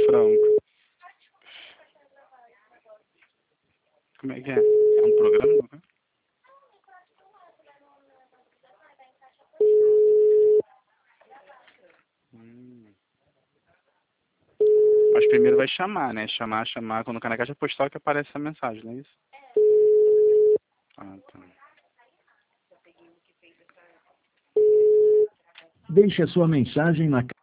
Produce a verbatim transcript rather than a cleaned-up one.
Franco. Como é que é? É um programa? Hum. Mas primeiro vai chamar, né? Chamar, chamar. Quando cai na caixa postal que aparece a mensagem, não é isso? Ah, tá. Deixe a sua mensagem na